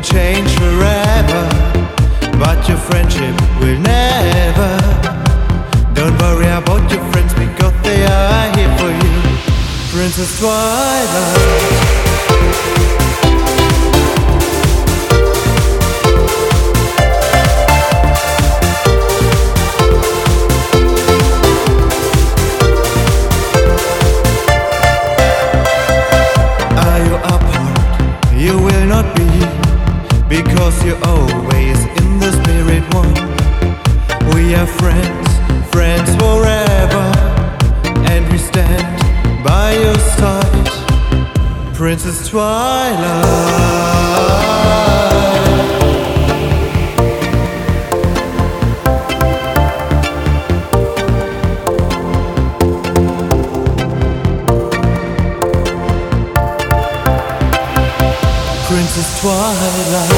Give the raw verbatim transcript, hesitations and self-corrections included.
change forever, but your friendship will never. Don't worry about your friends because they are here for you. Princess Twilight. You will not be, because you're always in the spirit one. We are friends, friends forever, and we stand by your side. Princess Twilight. Princess Twilight.